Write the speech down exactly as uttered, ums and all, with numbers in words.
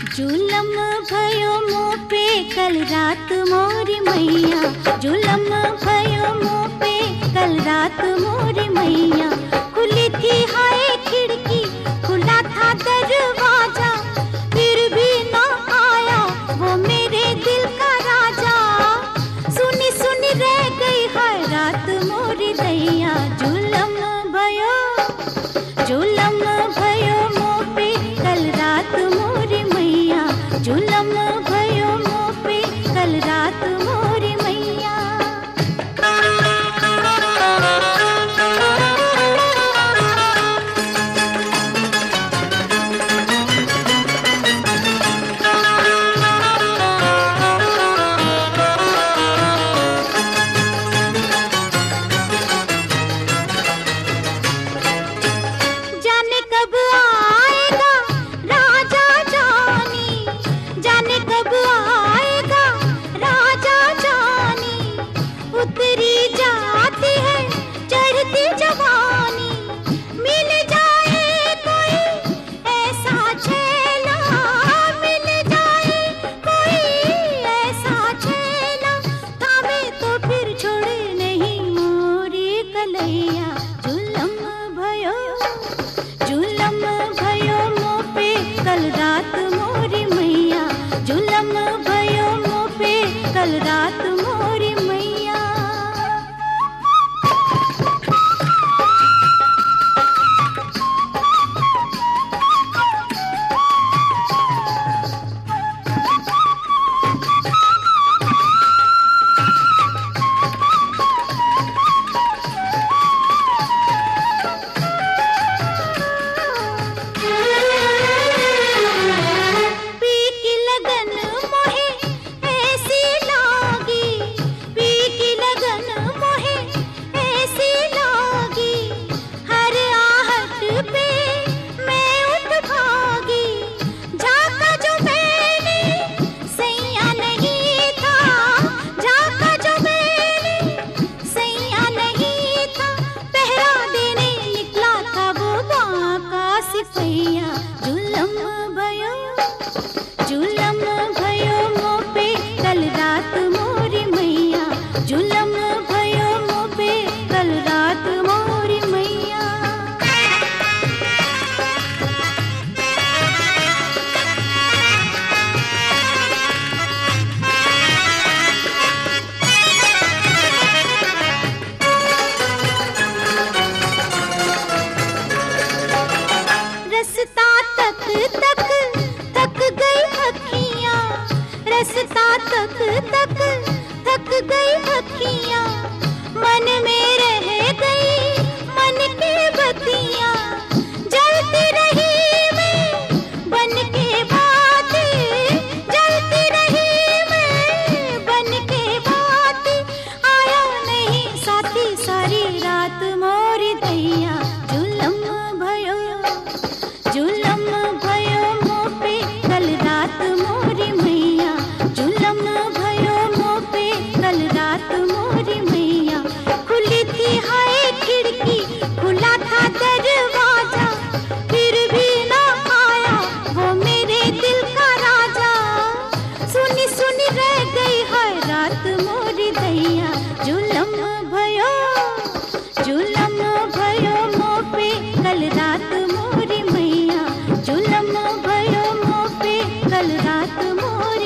जुलम भयो मो पे कल रात मोरी मैया, जुलम भयो मो पे कल रात मोरी मैया। खुली थी हाय खिड़की, खुला था दरवाजा, फिर भी ना आया वो मेरे दिल का राजा। सुनी सुनी रह गई हर रात मोरी दैया, जुलम भयो जुलम भयो मो पे कल रात मोरी मैया, जुलम भयो मो पे कल रात मोरी मैया। जाने कब आएगा राजा जानी, जाने कब आएगा राजा जानी। उतरी जाती है चढ़ती जवानी, मिल जाए कोई ऐसा छेला, मिल जाए कोई ऐसा छेला, थामे तो फिर छोड़े नहीं मोरी कलैया। जुलम भयो जुलम भयो मो पे कल रात मोरी मैया, जुलम भयो मो पे कल रात मोरी मैया। पी की लगन मोहे ऐसी लागी, पी की लगन मोहे ऐसी लागी, हर आहट पे मैं उठ भागी। झाका जो मैंने सैया नहीं था, झाका जो मैंने सैया नहीं था, पहरा देने निकला था वो बांका सिपैया। जुलम भयो जुलम भयो मो पे कल रात मोरी मैया, जुलम भयो मो पे कल रात मोरी मैया। रस्ता तक तक थक गई अखियाँ, रस्ता तक तक थक गई अखियाँ, मन में रह गई मन की बत्तियाँ। जलती रही मैं बन के बातें, जलती रही मैं बन के बातें, आया नहीं साथी सारी रात मोरी दैया। जुलम भयो जुलम भयो मो पे कल रात मोरी मैया, जुलम भयो मो पे कल रात मोरी मैया। खुली थी हाय खिड़की, खुला था दरवाजा, फिर भी ना आया वो मेरे दिल का राजा। सुनी सुनी रह गई हर रात मोरी दैया, जुलम भयो जुलम भयो मो पे कल रात मोरी मैया, जुलम भयो मो पे कल रात मोरी